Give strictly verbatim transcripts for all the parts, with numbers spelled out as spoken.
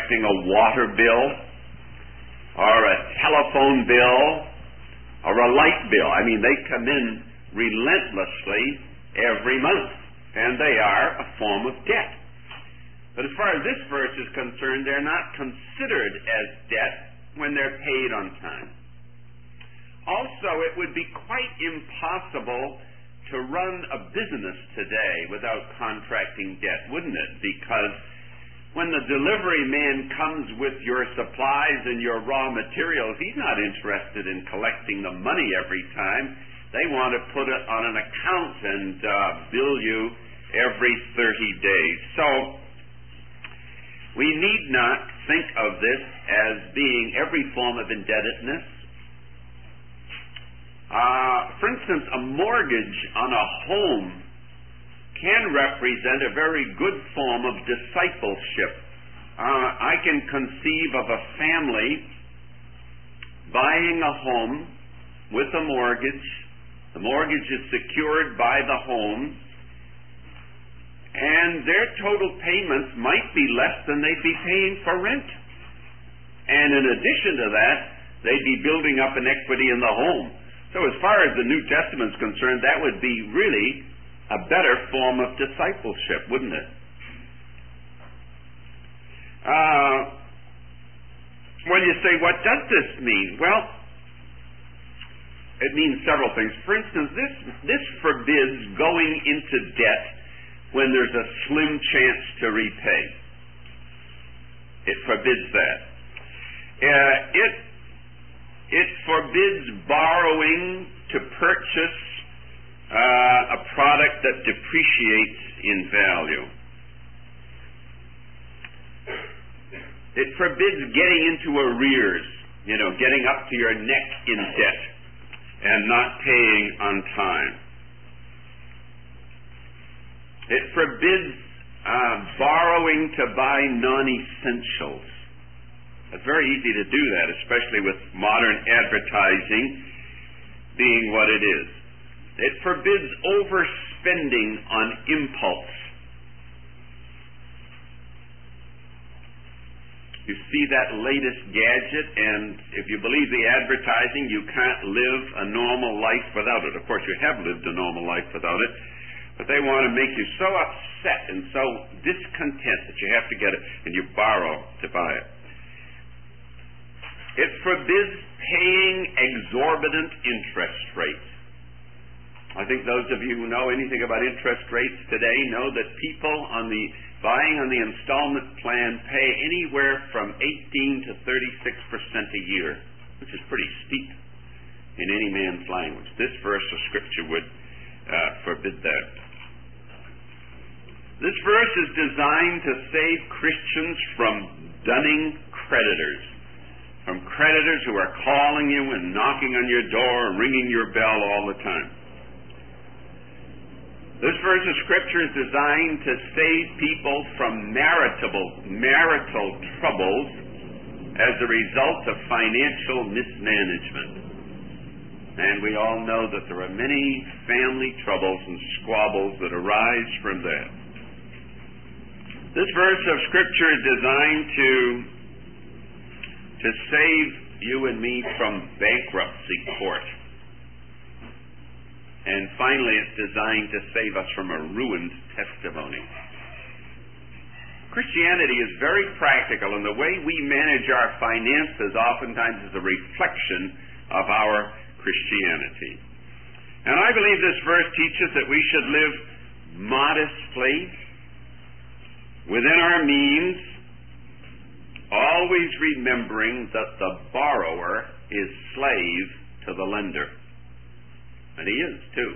collecting a water bill or a telephone bill or a light bill. I mean, they come in relentlessly every month, and they are a form of debt. But as far as this verse is concerned, they're not considered as debt when they're paid on time. Also, it would be quite impossible to run a business today without contracting debt, wouldn't it? Because when the delivery man comes with your supplies and your raw materials, he's not interested in collecting the money every time. They want to put it on an account and uh, bill you every thirty days. So we need not think of this as being every form of indebtedness. Uh, for instance, a mortgage on a home can represent a very good form of discipleship. Uh, I can conceive of a family buying a home with a mortgage. The mortgage is secured by the home, and their total payments might be less than they'd be paying for rent. And in addition to that, they'd be building up an equity in the home. So as far as the New Testament is concerned, that would be really a better form of discipleship, wouldn't it? Uh, when you say, what does this mean? Well, it means several things. For instance, this, this forbids going into debt when there's a slim chance to repay. It forbids that. Uh, it It forbids borrowing to purchase uh, a product that depreciates in value. It forbids getting into arrears, you know, getting up to your neck in debt and not paying on time. It forbids uh, borrowing to buy non-essentials. It's very easy to do that, especially with modern advertising being what it is. It forbids overspending on impulse. You see that latest gadget, and if you believe the advertising, you can't live a normal life without it. Of course, you have lived a normal life without it, but they want to make you so upset and so discontent that you have to get it, and you borrow to buy it. It forbids paying exorbitant interest rates. I think those of you who know anything about interest rates today know that people on the buying on the installment plan pay anywhere from eighteen to thirty-six percent a year, which is pretty steep in any man's language. This verse of Scripture would uh, forbid that. This verse is designed to save Christians from dunning creditors. From creditors who are calling you and knocking on your door and ringing your bell all the time. This verse of Scripture is designed to save people from marital, marital troubles as a result of financial mismanagement. And we all know that there are many family troubles and squabbles that arise from that. This verse of Scripture is designed to to save you and me from bankruptcy court. And finally, it's designed to save us from a ruined testimony. Christianity is very practical, and the way we manage our finances oftentimes is a reflection of our Christianity. And I believe this verse teaches that we should live modestly, within our means, always remembering that the borrower is slave to the lender. And he is, too.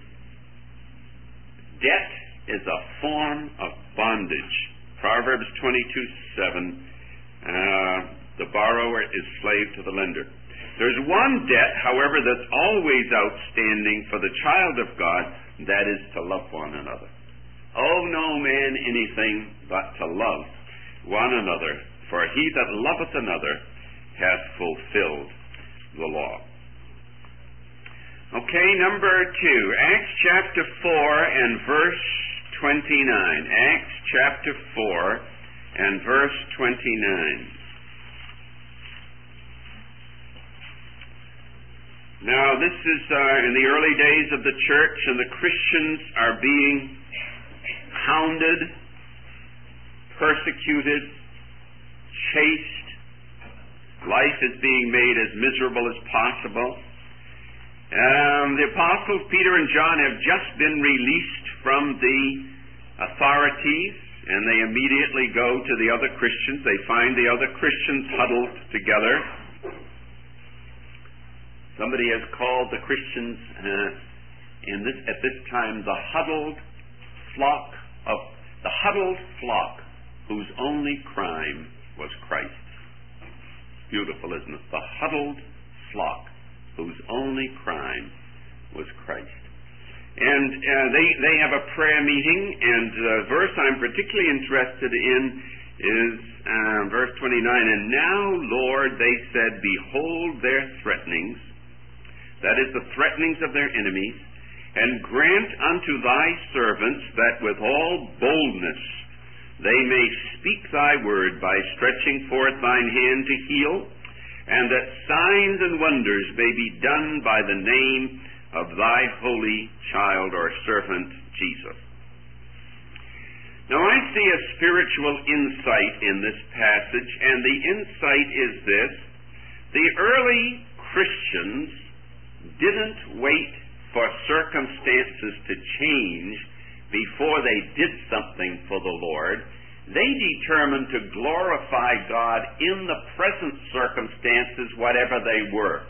Debt is a form of bondage. Proverbs twenty-two seven, uh, the borrower is slave to the lender. There's one debt, however, that's always outstanding for the child of God, that is to love one another. Owe no man anything but to love one another, for he that loveth another hath fulfilled the law. Okay, number two, Acts chapter four and verse twenty-nine. Acts chapter four and verse twenty-nine. Now, this is uh, in the early days of the church, and the Christians are being hounded, persecuted, chased. Life is being made as miserable as possible. Um, the apostles Peter and John have just been released from the authorities, and they immediately go to the other Christians. They find the other Christians huddled together. Somebody has called the Christians uh, in this at this time the huddled flock of the huddled flock whose only crime was Christ. Beautiful, isn't it? The huddled flock whose only crime was Christ. And uh, they they have a prayer meeting, and the verse I'm particularly interested in is uh, verse twenty-nine. And now, Lord, they said, behold their threatenings, that is the threatenings of their enemies, and grant unto thy servants that with all boldness they may speak thy word by stretching forth thine hand to heal, and that signs and wonders may be done by the name of thy holy child or servant Jesus. Now I see a spiritual insight in this passage, and the insight is this: the early Christians didn't wait for circumstances to change before they did something for the Lord. They determined to glorify God in the present circumstances, whatever they were.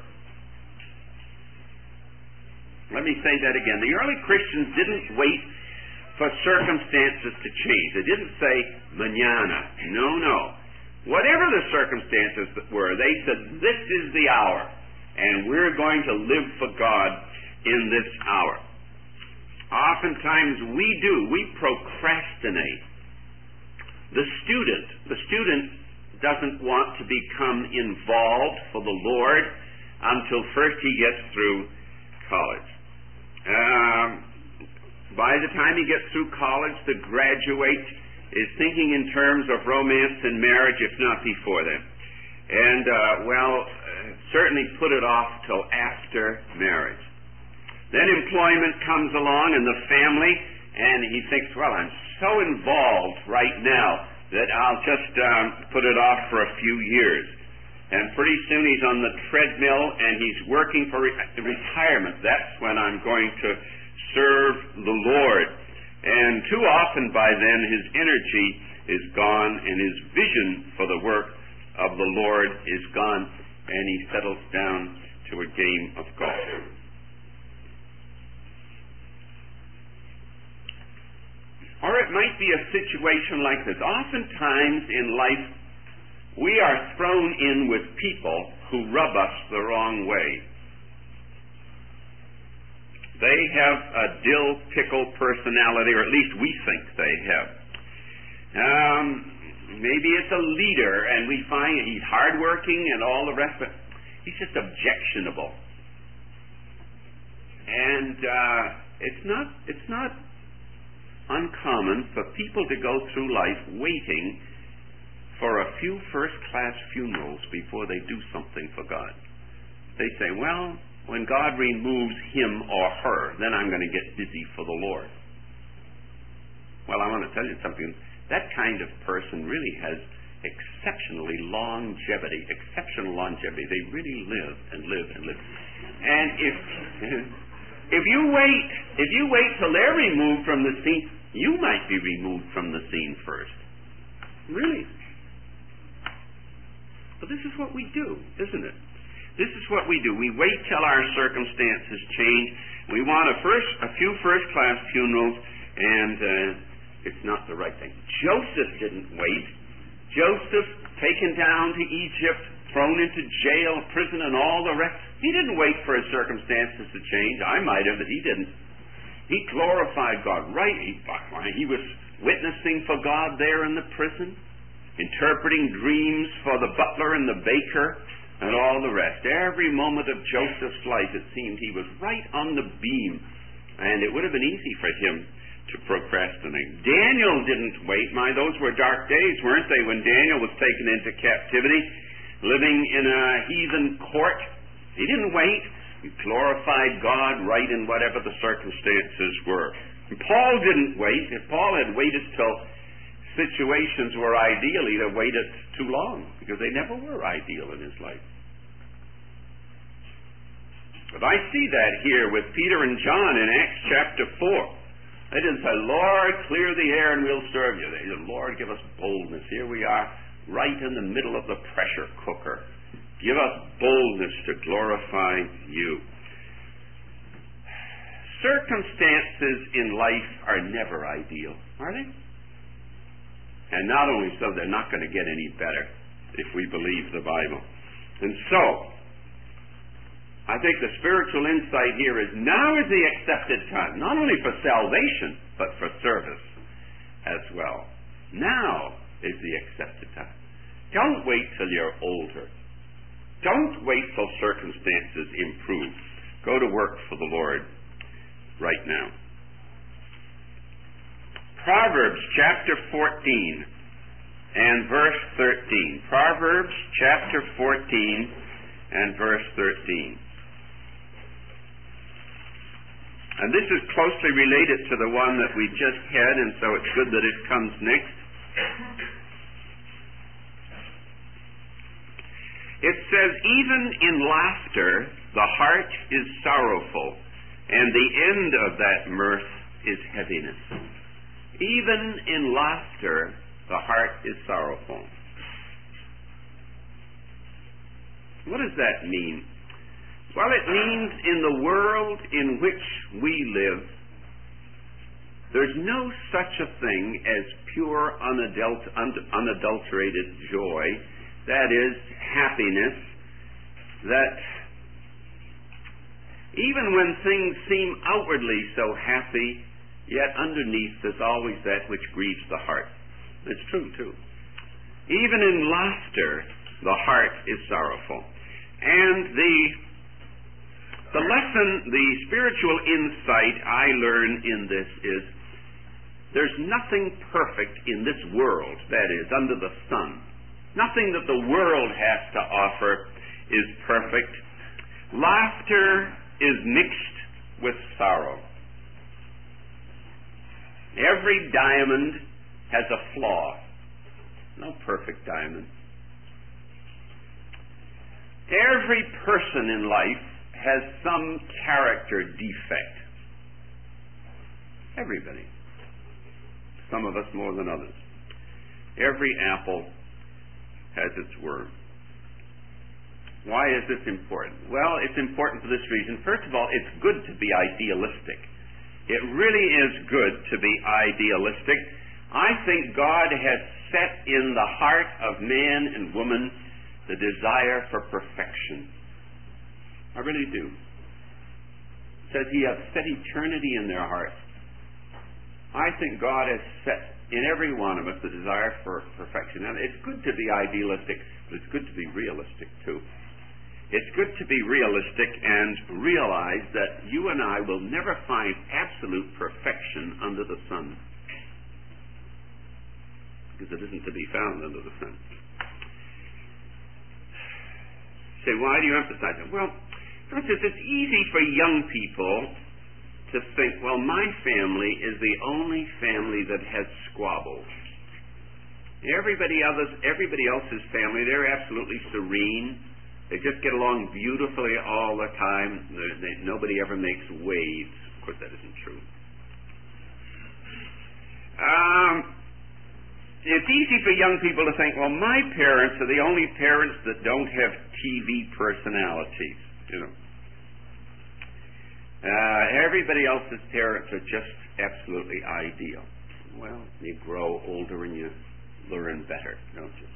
Let me say that again. The early Christians didn't wait for circumstances to change. They didn't say, mañana. No, no. Whatever the circumstances that were, they said, this is the hour, and we're going to live for God in this hour. Oftentimes we do. We procrastinate. The student, the student doesn't want to become involved for the Lord until first he gets through college. Um, by the time he gets through college, the graduate is thinking in terms of romance and marriage, if not before then. And, uh, well, uh, certainly put it off till after marriage. Then employment comes along and the family, and he thinks, well, I'm so involved right now that I'll just um, put it off for a few years. And pretty soon he's on the treadmill and he's working for re- retirement. That's when I'm going to serve the Lord. And too often by then his energy is gone and his vision for the work of the Lord is gone, and he settles down to a game of golf. Or it might be a situation like this. Oftentimes in life, we are thrown in with people who rub us the wrong way. They have a dill pickle personality, or at least we think they have. Um, maybe it's a leader, and we find he's hardworking and all the rest, but he's just objectionable. And uh, it's not it's not uncommon for people to go through life waiting for a few first-class funerals before they do something for God. They say, well, when God removes him or her, then I'm going to get busy for the Lord. Well, I want to tell you something. That kind of person really has exceptionally longevity, exceptional longevity. They really live and live and live. And if if you wait, if you wait till they're removed from the scene, you might be removed from the scene first. Really. But this is what we do, isn't it? This is what we do. We wait till our circumstances change. We want a first, a few first-class funerals, and uh, it's not the right thing. Joseph didn't wait. Joseph, taken down to Egypt, thrown into jail, prison, and all the rest. He didn't wait for his circumstances to change. I might have, but he didn't. He glorified God. Right? He, he was witnessing for God there in the prison, interpreting dreams for the butler and the baker, and all the rest. Every moment of Joseph's life, it seemed he was right on the beam, and it would have been easy for him to procrastinate. Daniel didn't wait. My, those were dark days, weren't they, when Daniel was taken into captivity, living in a heathen court. He didn't wait. He glorified God right in whatever the circumstances were. And Paul didn't wait. If Paul had waited till situations were ideal, he'd have waited too long, because they never were ideal in his life. But I see that here with Peter and John in Acts chapter four. They didn't say, Lord, clear the air and we'll serve you. They said, Lord, give us boldness. Here we are, right in the middle of the pressure cooker. Give us boldness to glorify you. Circumstances in life are never ideal, are they? And not only so, they're not going to get any better if we believe the Bible. And so, I think the spiritual insight here is now is the accepted time, not only for salvation, but for service as well. Now is the accepted time. Don't wait till you're older. Don't wait till circumstances improve. Go to work for the Lord right now. Proverbs chapter fourteen and verse thirteen. Proverbs chapter fourteen and verse thirteen. And this is closely related to the one that we just had, and so it's good that it comes next. It says, even in laughter the heart is sorrowful, and the end of that mirth is heaviness. Even in laughter the heart is sorrowful. What does that mean? Well, it means in the world in which we live, there's no such a thing as pure, unadul- unadulterated joy. That is, happiness. That even when things seem outwardly so happy, yet underneath there's always that which grieves the heart. It's true, too. Even in laughter, the heart is sorrowful. And the The lesson, the spiritual insight I learn in this is there's nothing perfect in this world, that is, under the sun. Nothing that the world has to offer is perfect. Laughter is mixed with sorrow. Every diamond has a flaw. No perfect diamond. Every person in life has some character defect. Everybody. Some of us more than others. Every apple has its worm. Why is this important? Well, it's important for this reason. First of all, it's good to be idealistic. It really is good to be idealistic. I think God has set in the heart of man and woman the desire for perfection. I really do. It says He has set eternity in their hearts. I think God has set in every one of us the desire for perfection. And it's good to be idealistic, but it's good to be realistic too. It's good to be realistic and realize that you and I will never find absolute perfection under the sun. Because it isn't to be found under the sun. Say, why do you emphasize it? Well, for instance, it's easy for young people to think, well, my family is the only family that has squabbles. Everybody others, everybody else's family, they're absolutely serene. They just get along beautifully all the time. They, they, nobody ever makes waves. Of course, that isn't true. Um, it's easy for young people to think, well, my parents are the only parents that don't have T V personalities. You know, uh, everybody else's parents are just absolutely ideal. Well, you grow older and you learn better, don't you?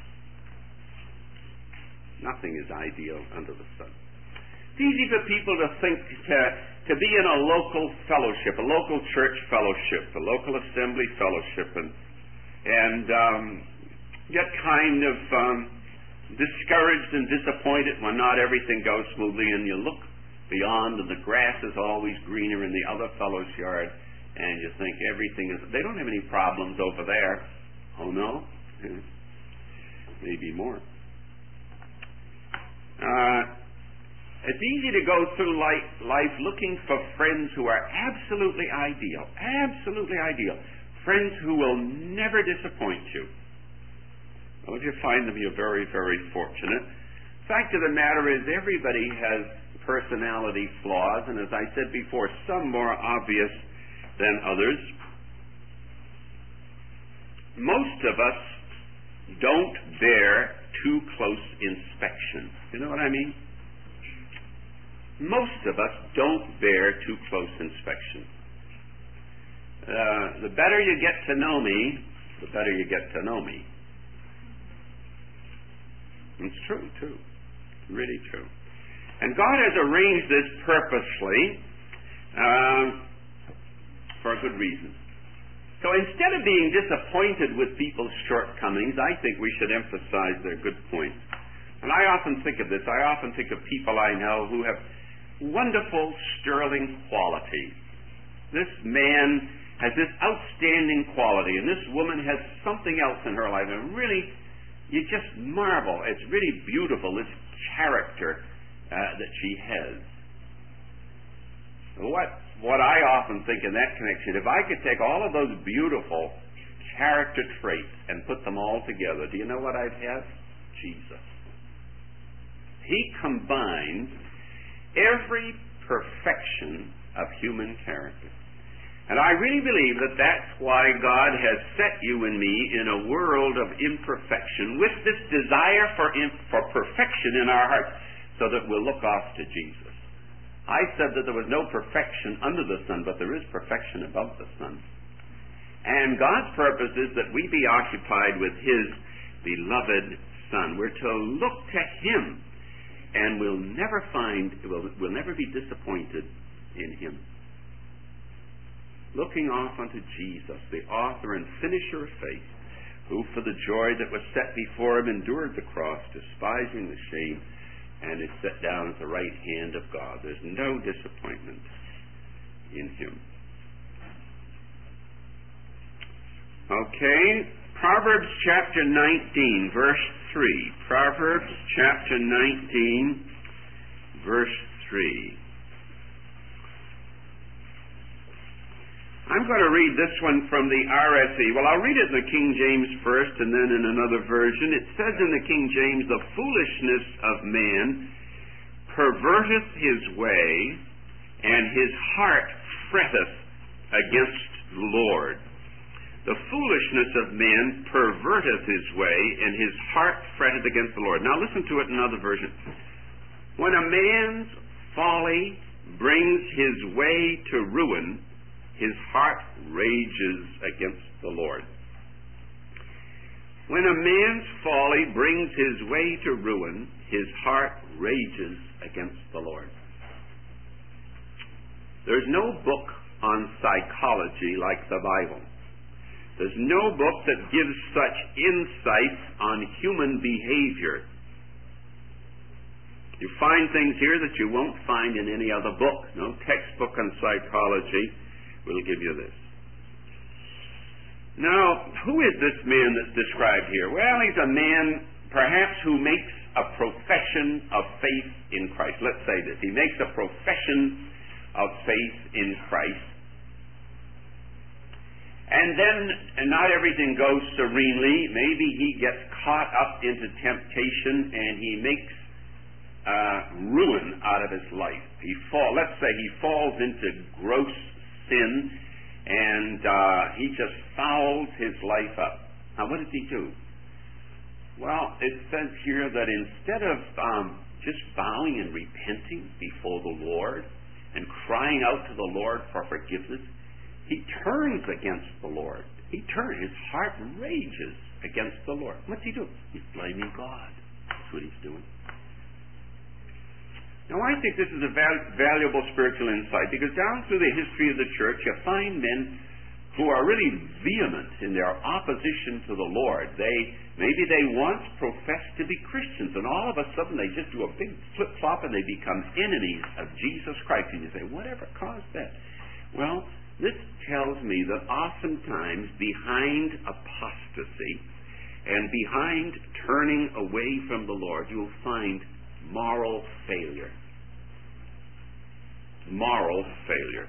Nothing is ideal under the sun. It's easy for people to think to, to be in a local fellowship, a local church fellowship, a local assembly fellowship, and and um, get kind of um, discouraged and disappointed when not everything goes smoothly, and you look beyond and the grass is always greener in the other fellow's yard, and you think everything is, they don't have any problems over there. Oh no? Maybe more. Uh, it's easy to go through life, life looking for friends who are absolutely ideal, absolutely ideal. Friends who will never disappoint you. Well, if you find them, you're very, very fortunate. The fact of the matter is everybody has personality flaws, and as I said before, some more obvious than others. Most of us don't bear too close inspection. You know what I mean? Most of us don't bear too close inspection. Uh, the better you get to know me, the better you get to know me. It's true, too. Really true. And God has arranged this purposely uh, for a good reason. So instead of being disappointed with people's shortcomings, I think we should emphasize their good points. And I often think of this. I often think of people I know who have wonderful, sterling qualities. This man has this outstanding quality, and this woman has something else in her life. And really, you just marvel. It's really beautiful, this character uh, that she has. What, what I often think in that connection, if I could take all of those beautiful character traits and put them all together, do you know what I'd have? Jesus. He combines every perfection of human character. And I really believe that that's why God has set you and me in a world of imperfection with this desire for, imp- for perfection in our hearts so that we'll look off to Jesus. I said that there was no perfection under the sun, but there is perfection above the sun. And God's purpose is that we be occupied with His beloved Son. We're to look to Him, and we'll never find, we'll, we'll never be disappointed in Him. Looking off unto Jesus, the author and finisher of faith, who for the joy that was set before Him endured the cross, despising the shame, and is set down at the right hand of God. There's no disappointment in Him. Okay, Proverbs chapter nineteen, verse three. Proverbs chapter nineteen, verse three. I'm going to read this one from the R S V. Well, I'll read it in the King James first and then in another version. It says in the King James, the foolishness of man perverteth his way, and his heart fretteth against the Lord. The foolishness of man perverteth his way, and his heart fretteth against the Lord. Now listen to it in another version. When a man's folly brings his way to ruin, his heart rages against the Lord. When a man's folly brings his way to ruin, his heart rages against the Lord. There's no book on psychology like the Bible. There's no book that gives such insights on human behavior. You find things here that you won't find in any other book. No textbook on psychology will give you this. Now, who is this man that's described here? Well, he's a man perhaps who makes a profession of faith in Christ. Let's say this. He makes a profession of faith in Christ. And then and not everything goes serenely. Maybe he gets caught up into temptation and he makes uh, ruin out of his life. He fall. Let's say he falls into gross sin, and uh, he just fouls his life up. Now, what does he do? Well, it says here that instead of um, just bowing and repenting before the Lord and crying out to the Lord for forgiveness, he turns against the Lord. He turns. His heart rages against the Lord. What's he do? He's blaming God. That's what he's doing. Now, I think this is a val- valuable spiritual insight because down through the history of the church, you find men who are really vehement in their opposition to the Lord. They maybe they once professed to be Christians, and all of a sudden they just do a big flip-flop and they become enemies of Jesus Christ. And you say, whatever caused that? Well, This tells me that oftentimes behind apostasy and behind turning away from the Lord, you'll find moral failure. Moral failure.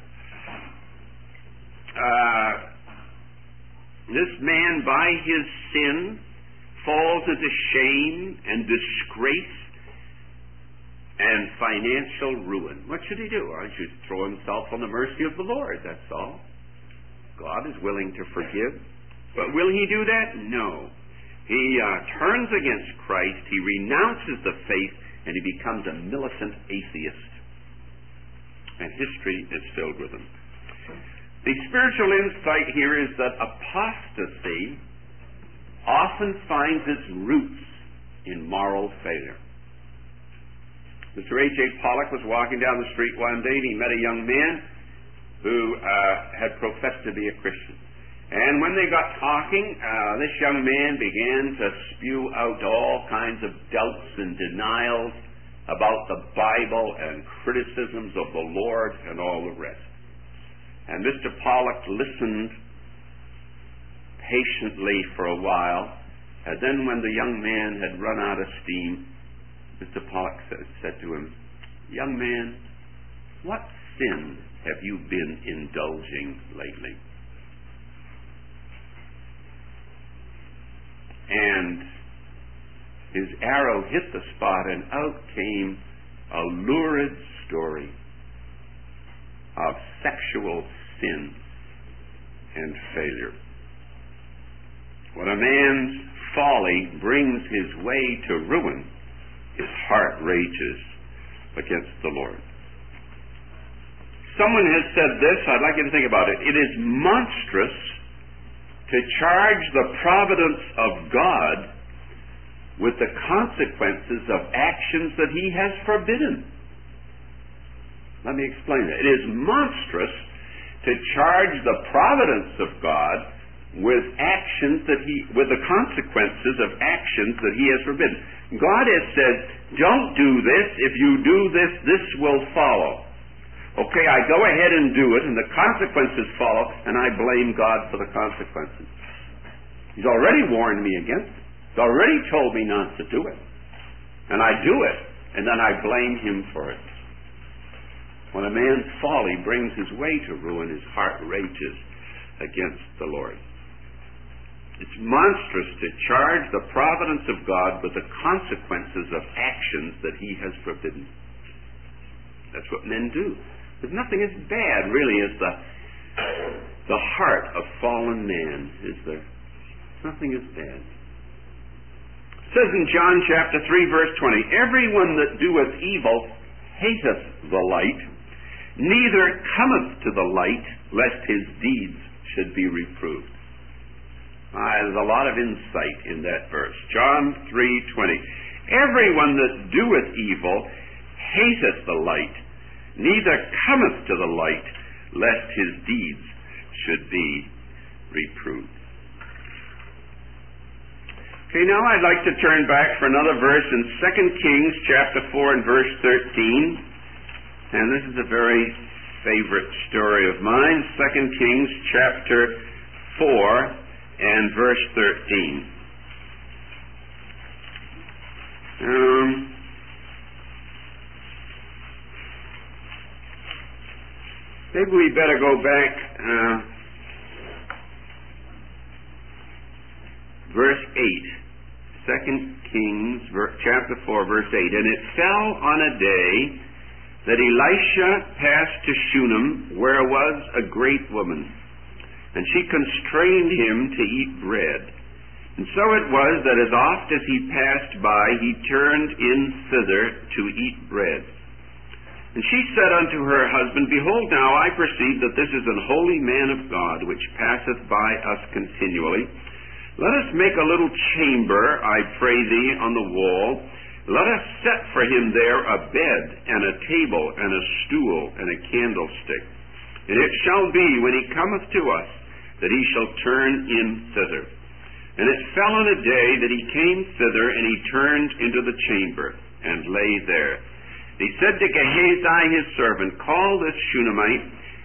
Uh, this man, by his sin, falls into shame and disgrace and financial ruin. What should he do? Well, he should throw himself on the mercy of the Lord, that's all. God is willing to forgive. But will he do that? No. He uh, turns against Christ, he renounces the faith, and he becomes a militant atheist. And history is filled with them. The spiritual insight here is that apostasy often finds its roots in moral failure. Mister H A Pollock was walking down the street one day and he met a young man who uh, had professed to be a Christian. And when they got talking, uh, this young man began to spew out all kinds of doubts and denials about the Bible and criticisms of the Lord and all the rest. And Mister Pollock listened patiently for a while, and then when the young man had run out of steam, Mister Pollock said, said to him, "Young man, what sin have you been indulging lately?" And his arrow hit the spot, and out came a lurid story of sexual sin and failure. When a man's folly brings his way to ruin, his heart rages against the Lord. Someone has said this, I'd like you to think about it. It is monstrous to charge the providence of God with the consequences of actions that he has forbidden. Let me explain that. It is monstrous to charge the providence of God with actions that he, with the consequences of actions that he has forbidden. God has said, don't do this. If you do this, this will follow. Okay, I go ahead and do it, and the consequences follow, and I blame God for the consequences. He's already warned me against it. He's already told me not to do it. And I do it, and then I blame him for it. When a man's folly brings his way to ruin, his heart rages against the Lord. It's monstrous to charge the providence of God with the consequences of actions that he has forbidden. That's what men do. There's nothing as bad, really, as the, the heart of fallen man, is there? Nothing as bad. It says in John chapter three, verse twenty, everyone that doeth evil hateth the light, neither cometh to the light, lest his deeds should be reproved. Ah, there's a lot of insight in that verse. John three twenty. Everyone that doeth evil hateth the light, neither cometh to the light, lest his deeds should be reproved. Okay, now I'd like to turn back for another verse in Second Kings chapter four and verse thirteen. And this is a very favorite story of mine. Second Kings chapter four and verse thirteen. Um, maybe we better go back. Uh, verse eight. Second Kings chapter four, verse eight. And it fell on a day that Elisha passed to Shunem, where was a great woman, and she constrained him to eat bread. And so it was that as oft as he passed by, he turned in thither to eat bread. And she said unto her husband, Behold, now I perceive that this is an holy man of God, which passeth by us continually. Let us make a little chamber, I pray thee, on the wall. Let us set for him there a bed, and a table, and a stool, and a candlestick. And it shall be, when he cometh to us, that he shall turn in thither. And it fell on a day that he came thither, and he turned into the chamber, and lay there. He said to Gehazi his servant, Call this Shunammite.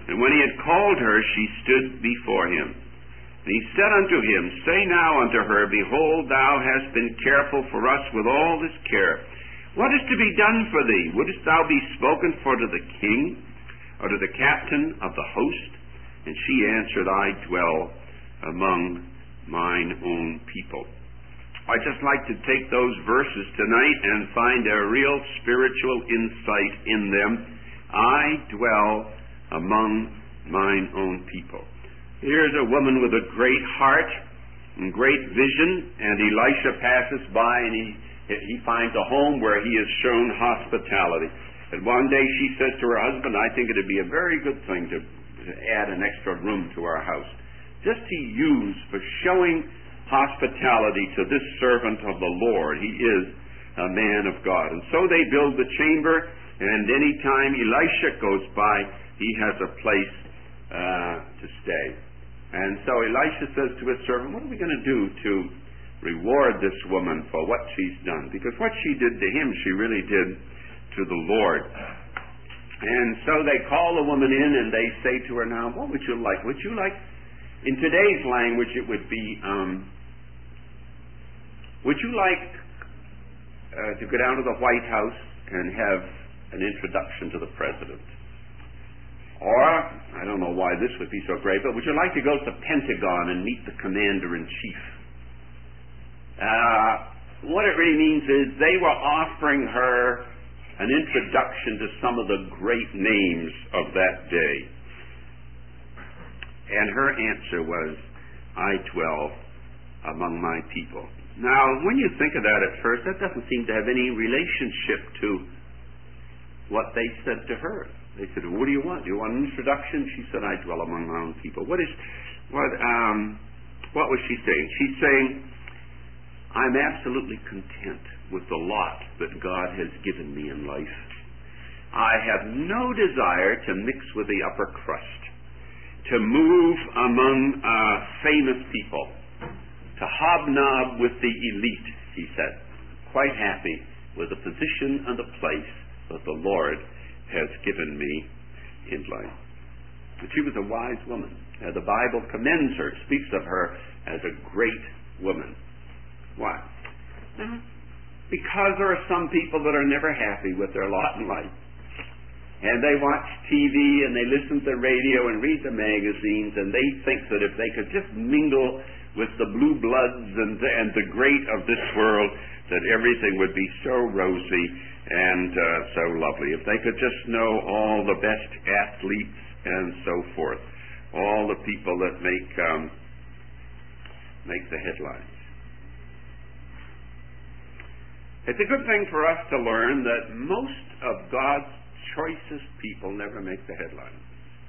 And when he had called her, she stood before him. And he said unto him, Say now unto her, Behold, thou hast been careful for us with all this care. What is to be done for thee? Wouldst thou be spoken for to the king, or to the captain of the host? And she answered, I dwell among mine own people. I'd just like to take those verses tonight and find a real spiritual insight in them. I dwell among mine own people. Here's a woman with a great heart and great vision, and Elisha passes by and he, he finds a home where he is shown hospitality. And one day she says to her husband, I think it would be a very good thing to, to add an extra room to our house, just to use for showing hospitality to this servant of the Lord. He is a man of God. And so they build the chamber, and any time Elisha goes by, he has a place uh, to stay. And so Elisha says to his servant, what are we going to do to reward this woman for what she's done? Because what she did to him, she really did to the Lord. And so they call the woman in and they say to her, now, what would you like? Would you like, in today's language, it would be, um, would you like uh, to go down to the White House and have an introduction to the president? Or, I don't know why this would be so great, but would you like to go to the Pentagon and meet the commander-in-chief? Uh, what it really means is they were offering her an introduction to some of the great names of that day. And her answer was, I dwell among my people. Now, when you think of that at first, that doesn't seem to have any relationship to what they said to her. They said, what do you want? Do you want an introduction? She said, I dwell among my own people. What is, what, um, what was she saying? She's saying, I'm absolutely content with the lot that God has given me in life. I have no desire to mix with the upper crust, to move among uh, famous people, to hobnob with the elite, she said. Quite happy with the position and the place that the Lord has given me in life. But she was a wise woman. Uh, the Bible commends her, speaks of her as a great woman. Why? Uh-huh. Because there are some people that are never happy with their lot in life. And they watch T V and they listen to the radio and read the magazines, and they think that if they could just mingle with the blue bloods and, and the great of this world, that everything would be so rosy and uh, so lovely. If they could just know all the best athletes and so forth, all the people that make um, make the headlines. It's a good thing for us to learn that most of God's choicest people never make the headlines.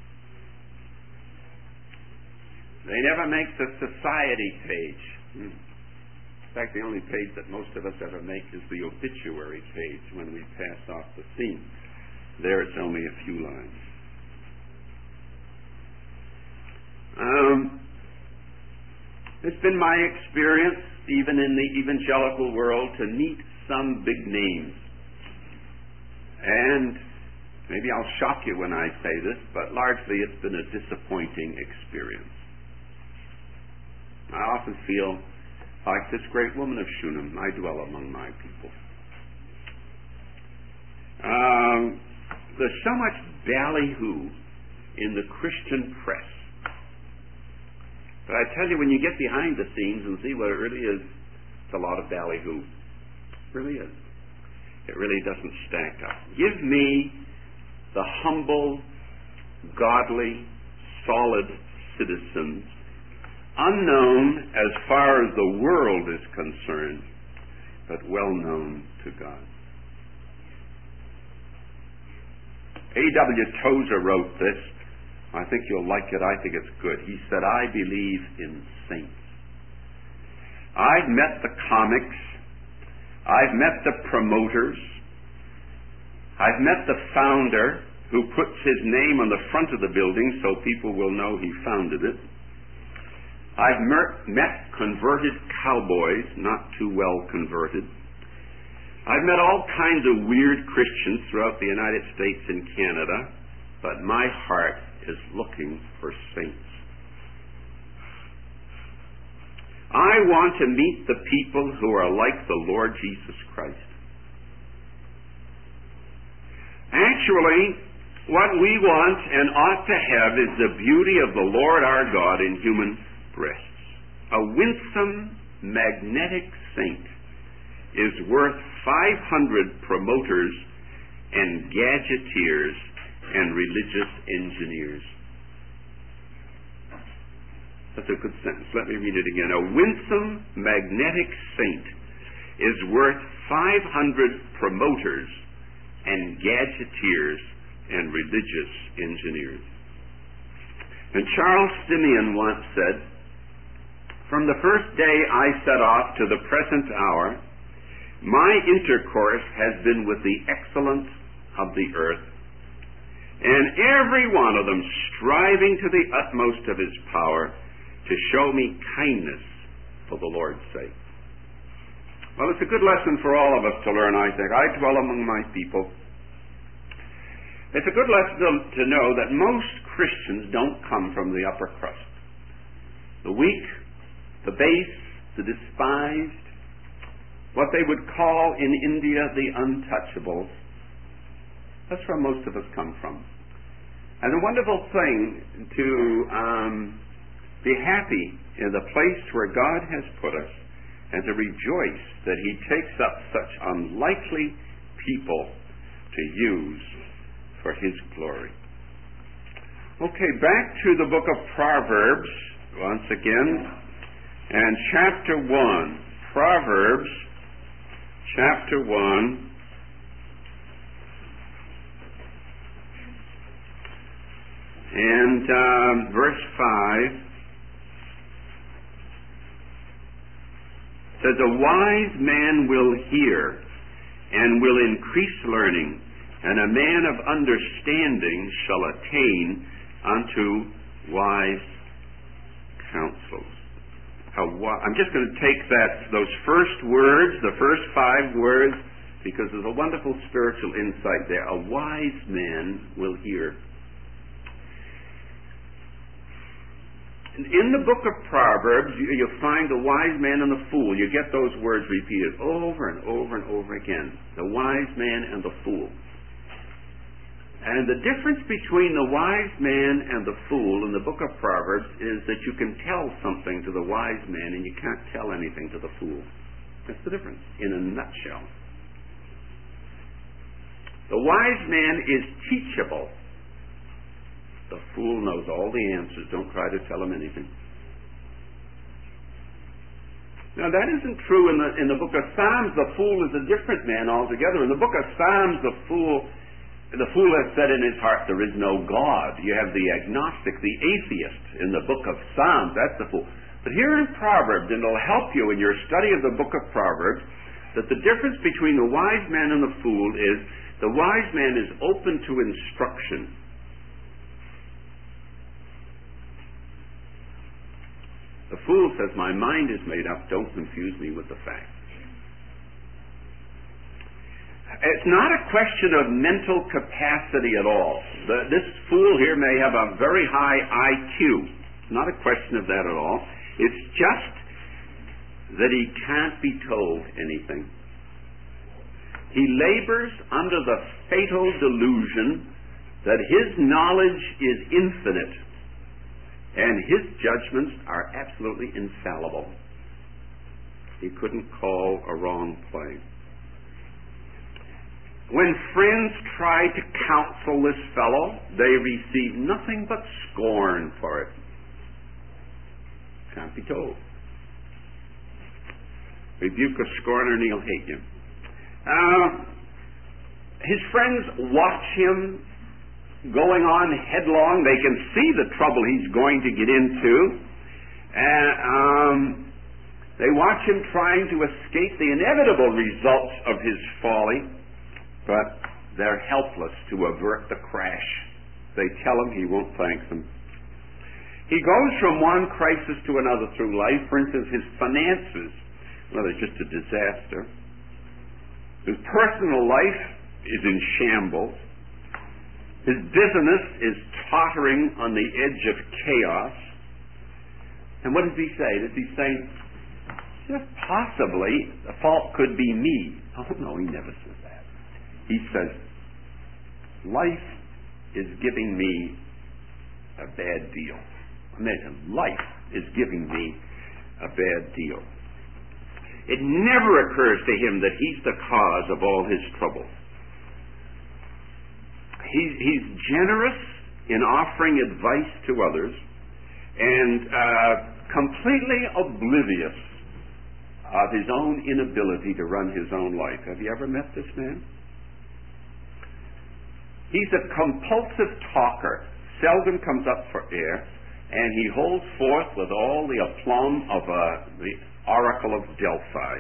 They never make the society page. Hmm. In fact, the only page that most of us ever make is the obituary page when we pass off the scene. There it's only a few lines. Um, it's been my experience, even in the evangelical world, to meet some big names. And maybe I'll shock you when I say this, but largely it's been a disappointing experience. I often feel like this great woman of Shunem, I dwell among my people. Um, there's so much ballyhoo in the Christian press. But I tell you, when you get behind the scenes and see what it really is, it's a lot of ballyhoo. It really is. It really doesn't stack up. Give me the humble, godly, solid citizens, unknown as far as the world is concerned, but well known to God. A W Tozer wrote this. I think you'll like it. I think it's good. He said, I believe in saints. I've met the comics. I've met the promoters. I've met the founder who puts his name on the front of the building so people will know he founded it. I've met converted cowboys, not too well converted. I've met all kinds of weird Christians throughout the United States and Canada, but my heart is looking for saints. I want to meet the people who are like the Lord Jesus Christ. Actually, what we want and ought to have is the beauty of the Lord our God in human breasts. A winsome, magnetic saint is worth five hundred promoters and gadgeteers and religious engineers. That's a good sentence. Let me read it again. A winsome, magnetic saint is worth five hundred promoters and gadgeteers and religious engineers. And Charles Simeon once said, "From the first day I set off to the present hour, my intercourse has been with the excellence of the earth, and every one of them striving to the utmost of his power to show me kindness for the Lord's sake." Well, it's a good lesson for all of us to learn, I think. I dwell among my people. It's a good lesson to know that most Christians don't come from the upper crust. The weak, the base, the despised, what they would call in India the untouchables. That's where most of us come from. And a wonderful thing to um, be happy in the place where God has put us and to rejoice that He takes up such unlikely people to use for His glory. Okay, back to the book of Proverbs once again, and chapter one. Proverbs chapter one. And um, verse five says, "A wise man will hear and will increase learning, and a man of understanding shall attain unto wise counsels." How wi- I'm just going to take that those first words, the first five words, because there's a wonderful spiritual insight there. A wise man will hear. In the book of Proverbs, you, you find the wise man and the fool. You get those words repeated over and over and over again. The wise man and the fool. And the difference between the wise man and the fool in the book of Proverbs is that you can tell something to the wise man and you can't tell anything to the fool. That's the difference in a nutshell. The wise man is teachable. The fool knows all the answers. Don't try to tell him anything. Now that isn't true in the in the book of Psalms. The fool is a different man altogether. In the book of Psalms, the fool the fool has said in his heart, "There is no God." You have the agnostic, the atheist in the book of Psalms. That's the fool. But here in Proverbs, and it'll help you in your study of the book of Proverbs, that the difference between the wise man and the fool is the wise man is open to instruction. The fool says, "My mind is made up. Don't confuse me with the facts." It's not a question of mental capacity at all. The, this fool here may have a very high I Q. It's not a question of that at all. It's just that he can't be told anything. He labors under the fatal delusion that his knowledge is infinite and his judgments are absolutely infallible. He couldn't call a wrong play. When friends try to counsel this fellow, they receive nothing but scorn for it. Can't be told. Rebuke a scorner and he'll hate you. Uh, his friends watch him going on headlong. They can see the trouble he's going to get into. And um, they watch him trying to escape the inevitable results of his folly, but they're helpless to avert the crash. They tell him, he won't thank them. He goes from one crisis to another through life. For instance, his finances, well, they're just a disaster. His personal life is in shambles. His business is tottering on the edge of chaos. And what does he say? Does he say, just possibly the fault could be me? Oh, no, he never says that. He says, life is giving me a bad deal. Imagine, life is giving me a bad deal. It never occurs to him that he's the cause of all his trouble. He's, he's generous in offering advice to others and uh, completely oblivious of his own inability to run his own life. Have you ever met this man? He's a compulsive talker, seldom comes up for air, and he holds forth with all the aplomb of uh, the Oracle of Delphi.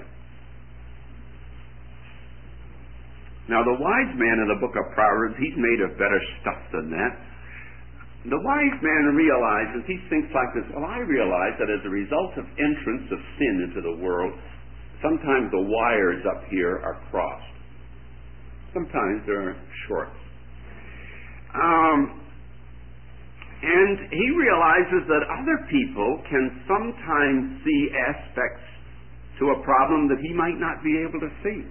Now, the wise man in the book of Proverbs, he's made of better stuff than that. The wise man realizes, he thinks like this, well, I realize that as a result of entrance of sin into the world, sometimes the wires up here are crossed. Sometimes they're short. Um, and he realizes that other people can sometimes see aspects to a problem that he might not be able to see.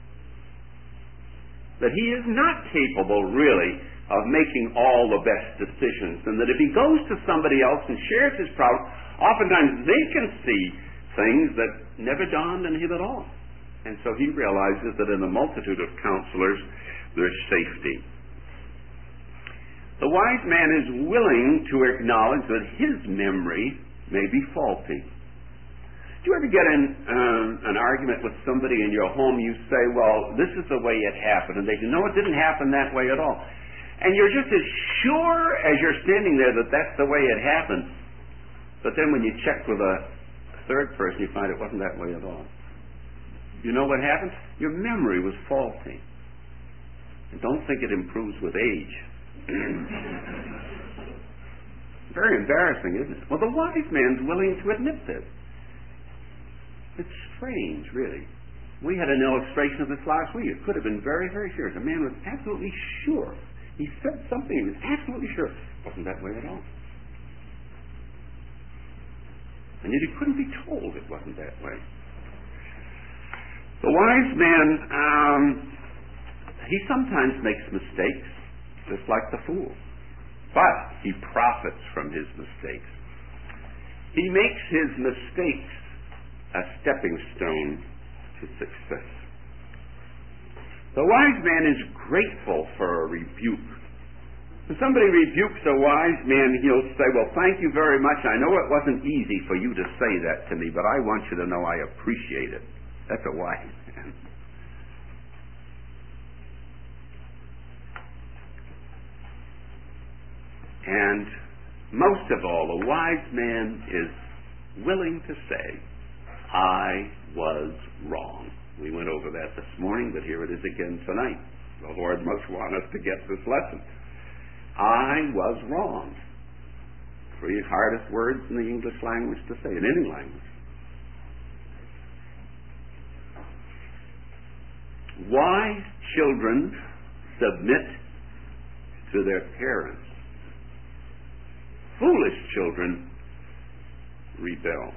That he is not capable, really, of making all the best decisions, and that if he goes to somebody else and shares his problem, oftentimes they can see things that never dawned on him at all. And so he realizes that in a multitude of counselors, there's safety. The wise man is willing to acknowledge that his memory may be faulty. Do you ever get in um, an argument with somebody in your home, you say, well, this is the way it happened, and they say, no, it didn't happen that way at all. And you're just as sure as you're standing there that that's the way it happened. But then when you check with a third person, you find it wasn't that way at all. You know what happened? Your memory was faulty. And don't think it improves with age. Very embarrassing, isn't it? Well, the wise man's willing to admit this. It's strange, really. We had an illustration of this last week. It could have been very, very serious. A man was absolutely sure. He said something, he was absolutely sure. It wasn't that way at all. And yet he couldn't be told it wasn't that way. The wise man, um, he sometimes makes mistakes, just like the fool. But he profits from his mistakes. He makes his mistakes a stepping stone to success. The wise man is grateful for a rebuke. When somebody rebukes a wise man, he'll say, well, thank you very much. I know it wasn't easy for you to say that to me, but I want you to know I appreciate it. That's a wise man. And most of all, a wise man is willing to say, I was wrong. We went over that this morning, but here it is again tonight. The Lord must want us to get this lesson. I was wrong. Three hardest words in the English language to say, in any language. Wise children submit to their parents. Foolish children rebel.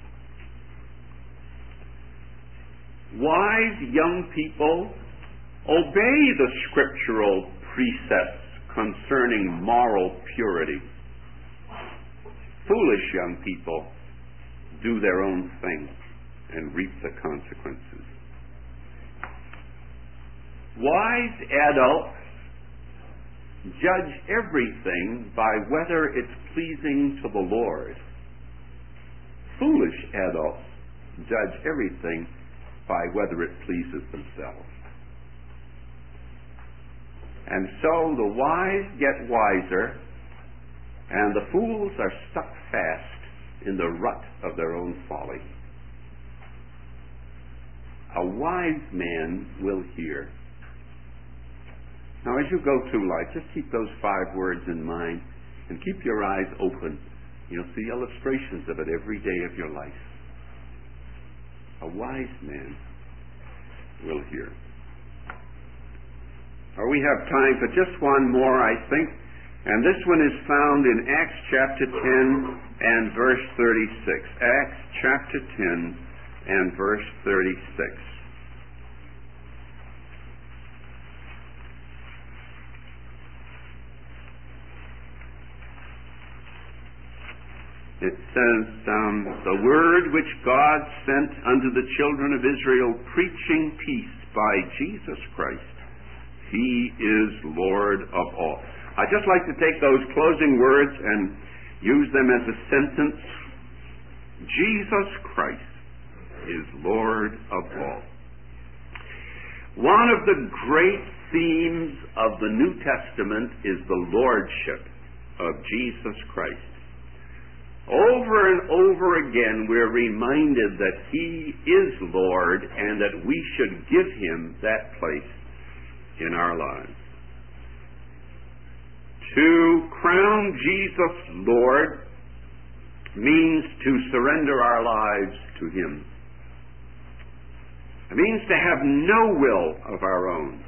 Wise young people obey the scriptural precepts concerning moral purity. Foolish young people do their own thing and reap the consequences. Wise adults judge everything by whether it's pleasing to the Lord. Foolish adults judge everything by whether it pleases themselves. And so the wise get wiser, and the fools are stuck fast in the rut of their own folly. A wise man will hear. Now, as you go through life, just keep those five words in mind and keep your eyes open. You'll see illustrations of it every day of your life. A wise man will hear. Or we have time for just one more, I think. And this one is found in Acts chapter ten and verse thirty-six. Acts chapter ten and verse thirty-six. It says, um, the word which God sent unto the children of Israel, preaching peace by Jesus Christ. He is Lord of all. I'd just like to take those closing words and use them as a sentence. Jesus Christ is Lord of all. One of the great themes of the New Testament is the lordship of Jesus Christ. Over and over again, we're reminded that He is Lord and that we should give Him that place in our lives. To crown Jesus Lord means to surrender our lives to Him. It means to have no will of our own.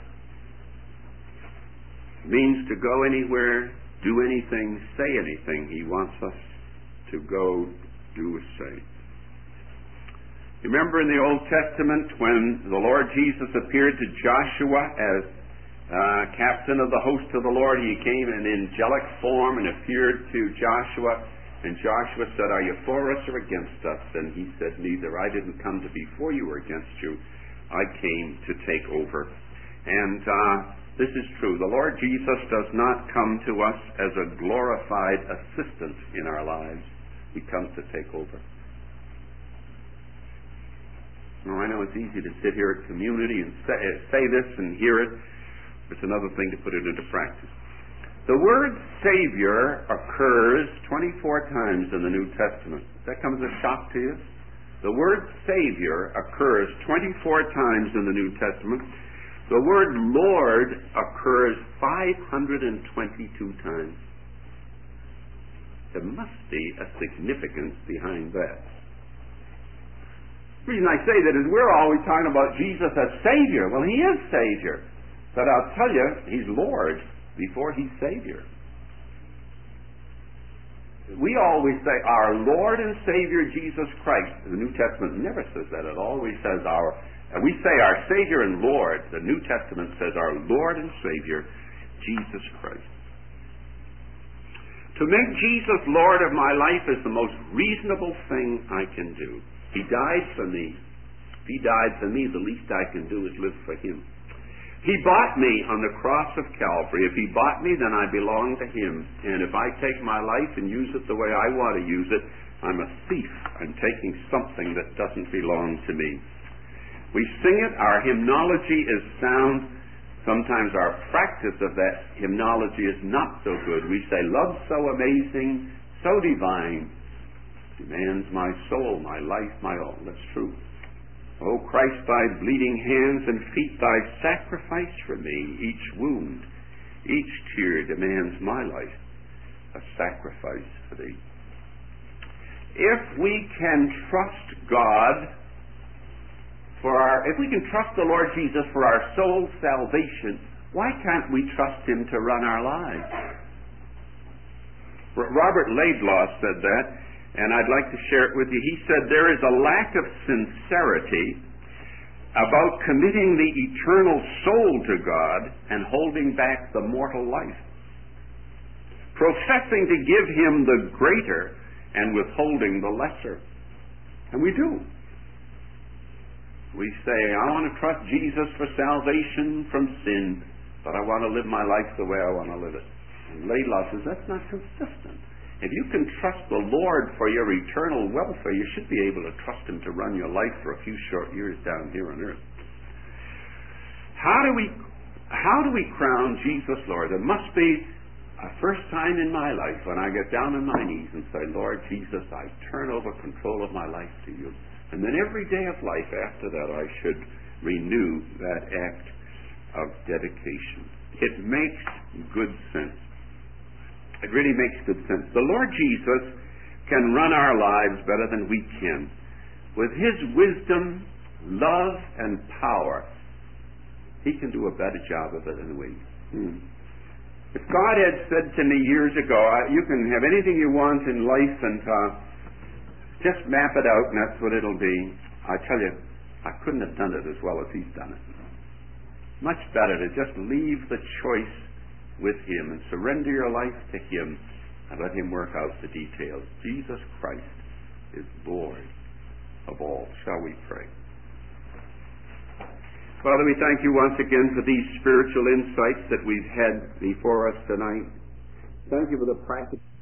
It means to go anywhere, do anything, say anything He wants us to go, do, or say. Remember in the Old Testament when the Lord Jesus appeared to Joshua as uh, captain of the host of the Lord, He came in angelic form and appeared to Joshua, and Joshua said, "Are you for us or against us?" And he said, "Neither. I didn't come to be for you or against you. I came to take over." And uh, this is true. The Lord Jesus does not come to us as a glorified assistant in our lives. He comes to take over. Now, I know it's easy to sit here at community and say, say this and hear it. It's another thing to put it into practice. The word Savior occurs twenty-four times in the New Testament. That comes as a shock to you? The word Savior occurs twenty-four times in the New Testament. The word Lord occurs five hundred twenty-two times. There must be a significance behind that. The reason I say that is we're always talking about Jesus as Savior. Well, He is Savior. But I'll tell you, He's Lord before He's Savior. We always say our Lord and Savior Jesus Christ. The New Testament never says that. It always says our, we say our Savior and Lord. The New Testament says our Lord and Savior Jesus Christ. To make Jesus Lord of my life is the most reasonable thing I can do. He died for me. If He died for me, the least I can do is live for Him. He bought me on the cross of Calvary. If He bought me, then I belong to Him. And if I take my life and use it the way I want to use it, I'm a thief. I'm taking something that doesn't belong to me. We sing it. Our hymnology is sound. Sometimes our practice of that hymnology is not so good. We say, love so amazing, so divine, demands my soul, my life, my all. That's true. O Christ, thy bleeding hands and feet, thy sacrifice for me, each wound, each tear demands my life, a sacrifice for thee. If we can trust God for our, if we can trust the Lord Jesus for our soul's salvation, why can't we trust Him to run our lives? Robert Laidlaw said that, and I'd like to share it with you. He said, there is a lack of sincerity about committing the eternal soul to God and holding back the mortal life. Professing to give Him the greater and withholding the lesser. And we do. We say, I want to trust Jesus for salvation from sin, but I want to live my life the way I want to live it. And Laidlaw says, that's not consistent. If you can trust the Lord for your eternal welfare, you should be able to trust Him to run your life for a few short years down here on earth. How do we, how do we crown Jesus Lord? There must be a first time in my life when I get down on my knees and say, Lord Jesus, I turn over control of my life to You. And then every day of life after that, I should renew that act of dedication. It makes good sense. It really makes good sense. The Lord Jesus can run our lives better than we can. With His wisdom, love, and power, He can do a better job of it than we. Hmm. If God had said to me years ago, you can have anything you want in life and uh, just map it out and that's what it'll be, I tell you, I couldn't have done it as well as He's done it. Much better to just leave the choice with Him and surrender your life to Him and let Him work out the details. Jesus Christ is Lord of all. Shall we pray? Father, we thank you once again for these spiritual insights that we've had before us tonight. Thank you for the practical